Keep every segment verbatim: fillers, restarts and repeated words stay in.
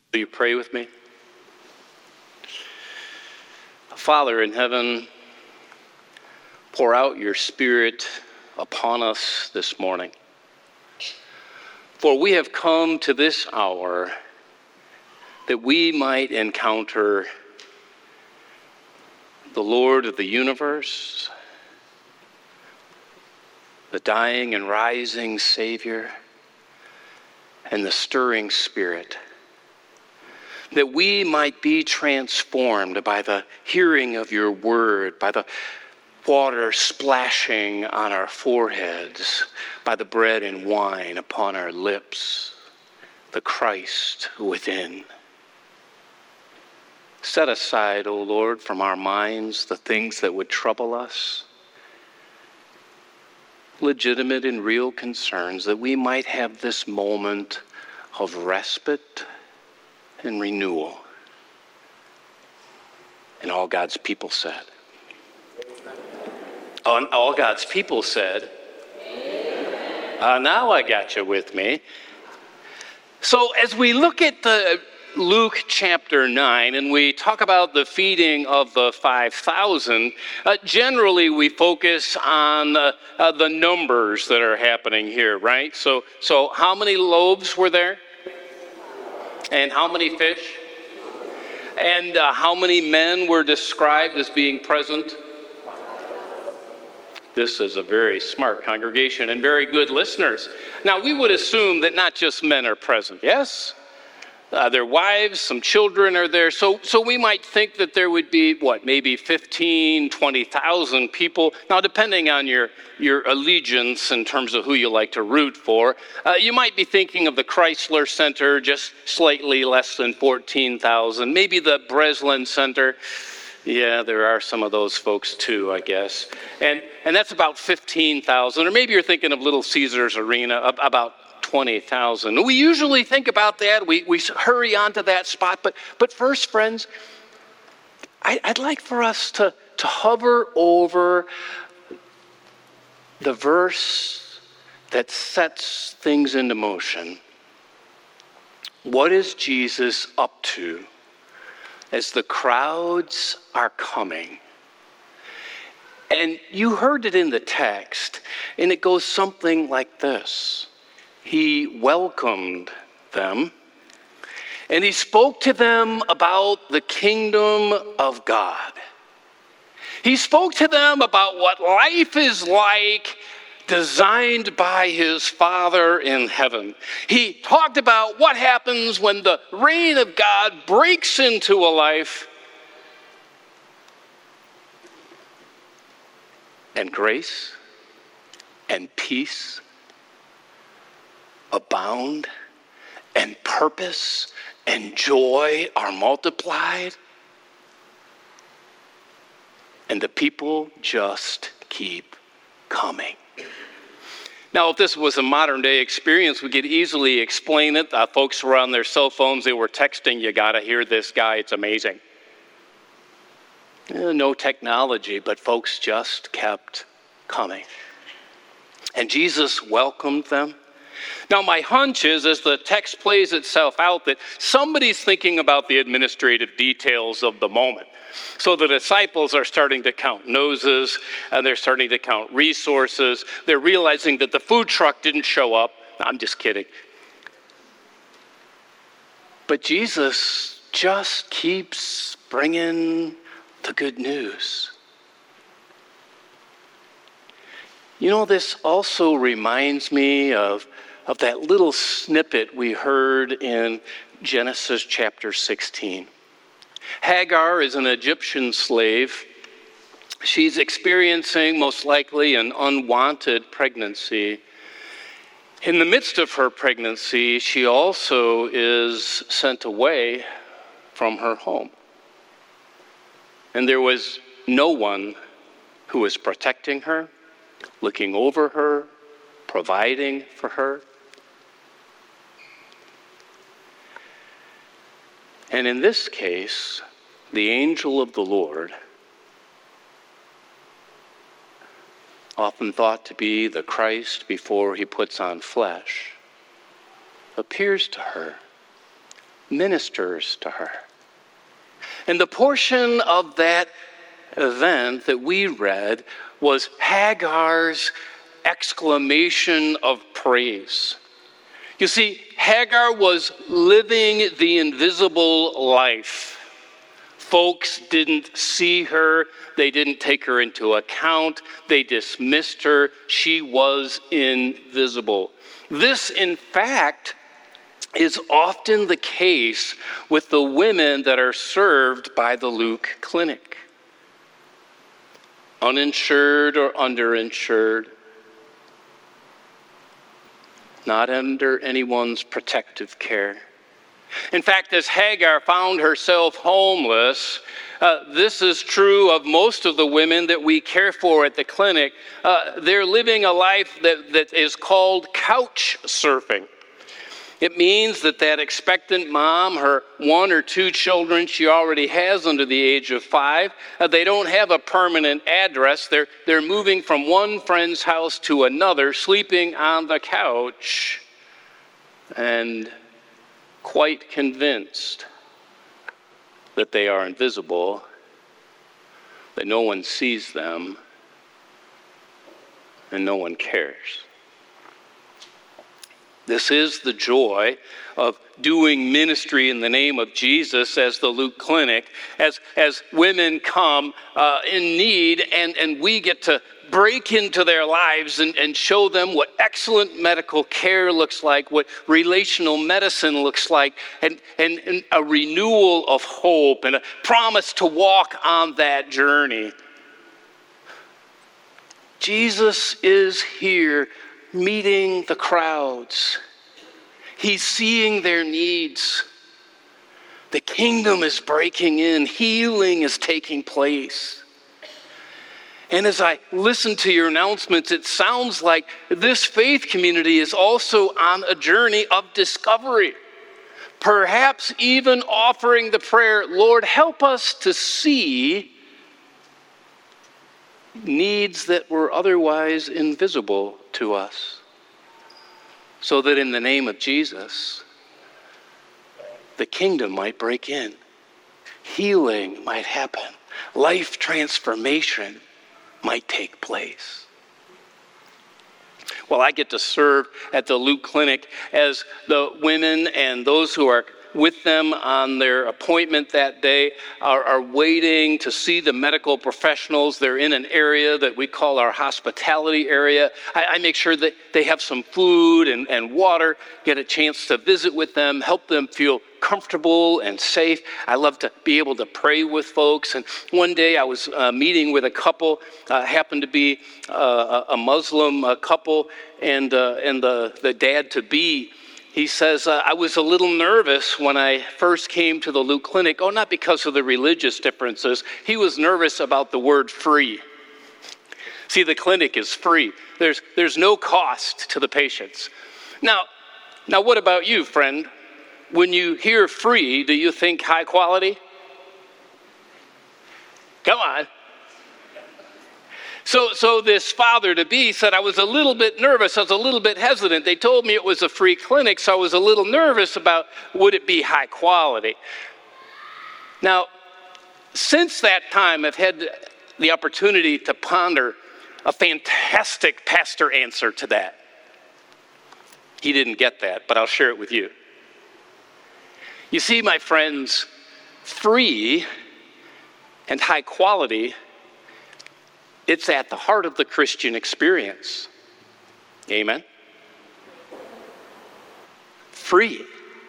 Will you pray with me? Father in heaven, pour out your Spirit upon us this morning. For we have come to this hour that we might encounter the Lord of the universe, the dying and rising Savior, and the stirring Spirit, that we might be transformed by the hearing of your word, by the water splashing on our foreheads, by the bread and wine upon our lips, the Christ within. Set aside, O Lord, from our minds the things that would trouble us, legitimate and real concerns, that we might have this moment of respite and renewal. And all God's people said. And all God's people said, uh, now I got you with me. So as we look at the Luke chapter nine, and we talk about the feeding of the five thousand, uh, generally we focus on uh, uh, the numbers that are happening here, right? So, so how many loaves were there? And how many fish? And uh, how many men were described as being present? This is a very smart congregation and very good listeners. Now, we would assume that not just men are present, yes? Uh, their wives, some children are there. So so we might think that there would be, what, maybe fifteen, twenty thousand people. Now, depending on your, your allegiance in terms of who you like to root for, uh, you might be thinking of the Chrysler Center, just slightly less than fourteen thousand. Maybe the Breslin Center. Yeah, there are some of those folks too, I guess. And and that's about fifteen thousand. Or maybe you're thinking of Little Caesars Arena, about twenty thousand. We usually think about that. We we hurry on to that spot. But but first, friends, I, I'd like for us to, to hover over the verse that sets things into motion. What is Jesus up to as the crowds are coming? And you heard it in the text, and it goes something like this. He welcomed them, and he spoke to them about the kingdom of God. He spoke to them about what life is like, designed by his Father in heaven. He talked about what happens when the reign of God breaks into a life, and grace and peace abound, and purpose and joy are multiplied, and the people just keep coming. Now, if this was a modern day experience, we could easily explain it. Uh, folks were on their cell phones, they were texting, you gotta hear this guy, it's amazing. Uh, no technology, but folks just kept coming. And Jesus welcomed them. Now, my hunch is, as the text plays itself out, that somebody's thinking about the administrative details of the moment. So the disciples are starting to count noses, and they're starting to count resources. They're realizing that the food truck didn't show up. I'm just kidding. But Jesus just keeps bringing the good news. You know, this also reminds me of, of that little snippet we heard in Genesis chapter sixteen. Hagar is an Egyptian slave. She's experiencing, most likely, an unwanted pregnancy. In the midst of her pregnancy, she also is sent away from her home. And there was no one who was protecting her, looking over her, providing for her. And in this case, the angel of the Lord, often thought to be the Christ before he puts on flesh, appears to her ministers to her. And the portion of that event that we read was Hagar's exclamation of praise. You see, Hagar was living the invisible life. Folks didn't see her. They didn't take her into account. They dismissed her. She was invisible. This, in fact, is often the case with the women that are served by the Luke Clinic. Uninsured or underinsured, not under anyone's protective care. In fact, as Hagar found herself homeless, uh, this is true of most of the women that we care for at the clinic. Uh, they're living a life that, that is called couch surfing. It means that that expectant mom, her one or two children she already has under the age of five, uh, they don't have a permanent address. They're, they're moving from one friend's house to another, sleeping on the couch, and quite convinced that they are invisible, that no one sees them, and no one cares. This is the joy of doing ministry in the name of Jesus as the Luke Clinic, as, as women come uh, in need, and, and we get to break into their lives and, and show them what excellent medical care looks like, what relational medicine looks like, and, and, and a renewal of hope and a promise to walk on that journey. Jesus is here meeting the crowds. He's seeing their needs. The kingdom is breaking in. Healing is taking place. And as I listen to your announcements, it sounds like this faith community is also on a journey of discovery. Perhaps even offering the prayer, Lord, help us to see needs that were otherwise invisible to us, so that in the name of Jesus, the kingdom might break in, healing might happen, life transformation might take place. Well, I get to serve at the Luke Clinic as the women and those who are with them on their appointment that day are, are waiting to see the medical professionals. They're in an area that we call our hospitality area. I, I make sure that they have some food and, and water, get a chance to visit with them, help them feel comfortable and safe. I love to be able to pray with folks. And one day I was uh, meeting with a couple, uh, happened to be uh, a Muslim uh, couple, and uh, and the, the dad-to-be. He says, uh, I was a little nervous when I first came to the Luke Clinic. Oh, not because of the religious differences. He was nervous about the word free. See, the clinic is free. There's, there's no cost to the patients. Now, now, what about you, friend? When you hear free, do you think high quality? Come on. So, so this father-to-be said, I was a little bit nervous. I was a little bit hesitant. They told me it was a free clinic, so I was a little nervous about would it be high quality. Now, since that time, I've had the opportunity to ponder a fantastic pastor answer to that. He didn't get that, but I'll share it with you. You see, my friends, free and high quality, it's at the heart of the Christian experience. Amen? Free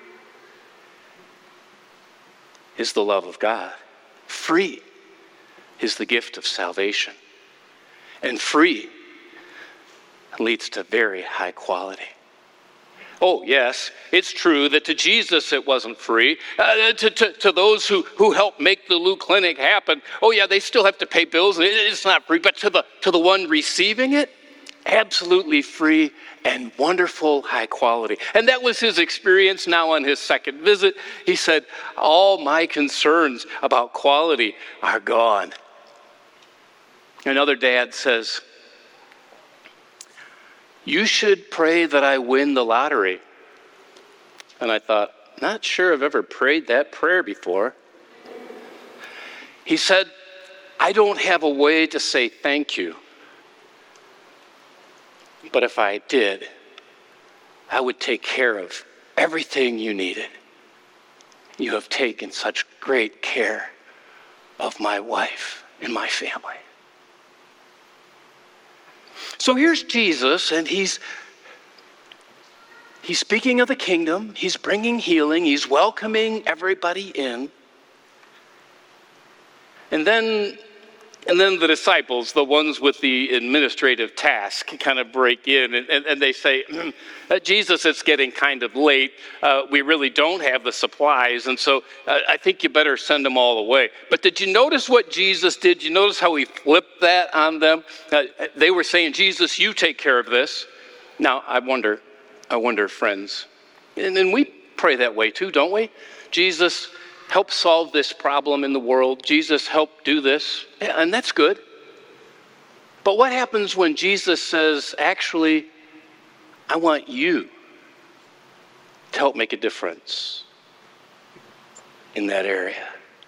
is the love of God. Free is the gift of salvation. And free leads to very high quality. Oh, yes, it's true that to Jesus it wasn't free. Uh, to, to, to those who, who helped make the Luke Clinic happen, oh yeah, they still have to pay bills, and it, it's not free. But to the, to the one receiving it, absolutely free and wonderful high quality. And that was his experience now on his second visit. He said, all my concerns about quality are gone. Another dad says, you should pray that I win the lottery. And I thought, not sure I've ever prayed that prayer before. He said, I don't have a way to say thank you. But if I did, I would take care of everything you needed. You have taken such great care of my wife and my family. So here's Jesus, and he's he's speaking of the kingdom. He's bringing healing. He's welcoming everybody in. And then And then the disciples, the ones with the administrative task, kind of break in and, and, and they say, Jesus, it's getting kind of late. Uh, we really don't have the supplies, and so uh, I think you better send them all away. But did you notice what Jesus did? Did you notice how he flipped that on them? Uh, they were saying, Jesus, you take care of this. Now, I wonder, I wonder, friends, and, and we pray that way too, don't we? Jesus, help solve this problem in the world. Jesus, help do this. Yeah, and that's good. But what happens when Jesus says, actually, I want you to help make a difference in that area?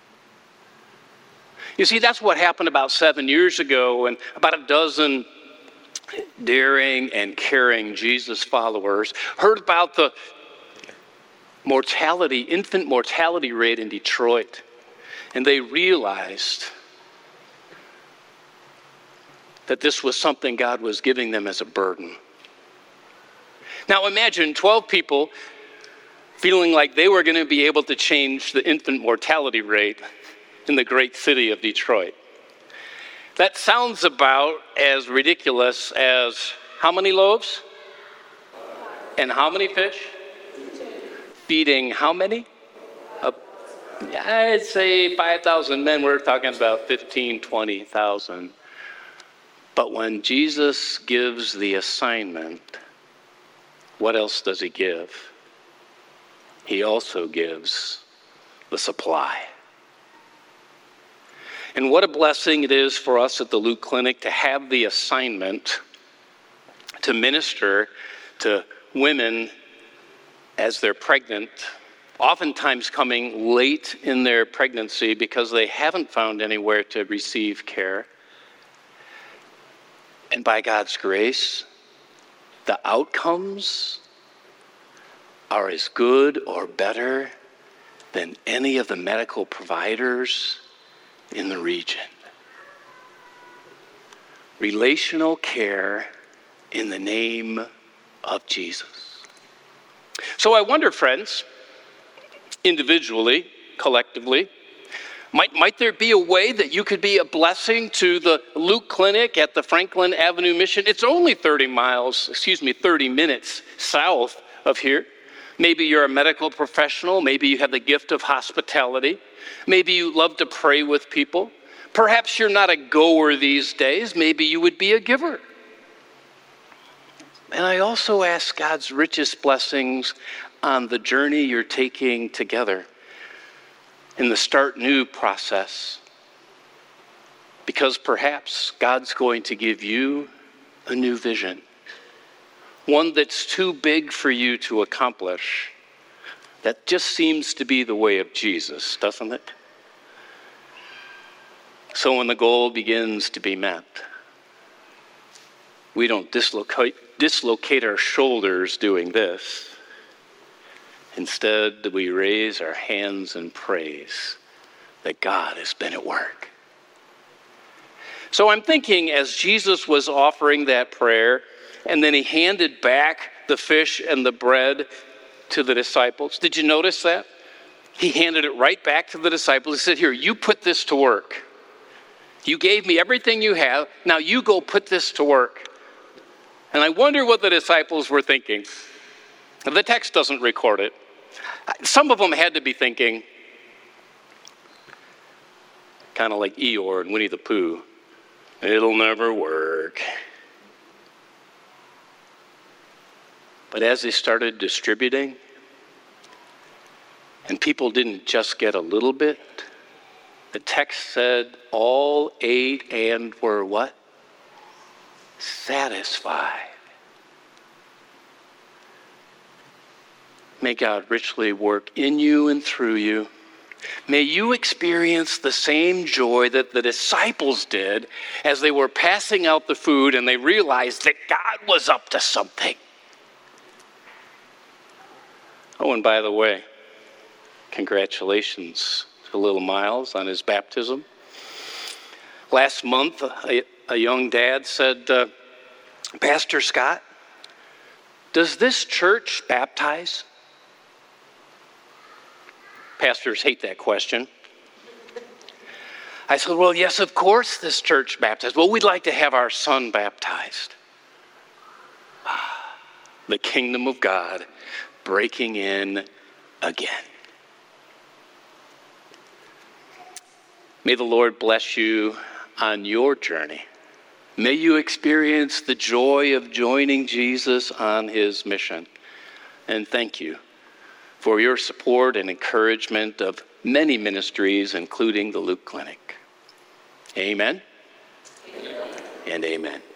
You see, that's what happened about seven years ago, and about a dozen daring and caring Jesus followers heard about the mortality, infant mortality rate in Detroit. And they realized that this was something God was giving them as a burden. Now imagine twelve people feeling like they were going to be able to change the infant mortality rate in the great city of Detroit. That sounds about as ridiculous as how many loaves? And how many fish? Feeding how many? Uh, I'd say five thousand men. We're talking about fifteen, twenty thousand. But when Jesus gives the assignment, what else does he give? He also gives the supply. And what a blessing it is for us at the Luke Clinic to have the assignment to minister to women as they're pregnant, oftentimes coming late in their pregnancy because they haven't found anywhere to receive care. And by God's grace, the outcomes are as good or better than any of the medical providers in the region. Relational care in the name of Jesus. So I wonder, friends, individually, collectively, might, might there be a way that you could be a blessing to the Luke Clinic at the Franklin Avenue Mission? It's only thirty miles, excuse me, thirty minutes south of here. Maybe you're a medical professional. Maybe you have the gift of hospitality. Maybe you love to pray with people. Perhaps you're not a goer these days. Maybe you would be a giver. And I also ask God's richest blessings on the journey you're taking together in the Start New process. Because perhaps God's going to give you a new vision. One that's too big for you to accomplish. That just seems to be the way of Jesus, doesn't it? So when the goal begins to be met, we don't dislocate, dislocate our shoulders doing this. Instead, we raise our hands in praise that God has been at work. So I'm thinking as Jesus was offering that prayer, and then he handed back the fish and the bread to the disciples. Did you notice that? He handed it right back to the disciples. He said, here, you put this to work. You gave me everything you have. Now you go put this to work. And I wonder what the disciples were thinking. The text doesn't record it. Some of them had to be thinking, kind of like Eeyore and Winnie the Pooh, it'll never work. But as they started distributing, and people didn't just get a little bit, the text said all ate and were what? Satisfied. May God richly work in you and through you. May you experience the same joy that the disciples did as they were passing out the food and they realized that God was up to something. Oh, and by the way, congratulations to little Miles on his baptism. Last month, a, a young dad said, uh, Pastor Scott, does this church baptize? Pastors hate that question. I said, well, yes, of course this church baptized. Well, we'd like to have our son baptized. The kingdom of God breaking in again. May the Lord bless you on your journey. May you experience the joy of joining Jesus on his mission. And thank you for your support and encouragement of many ministries, including the Luke Clinic. Amen, amen. And amen.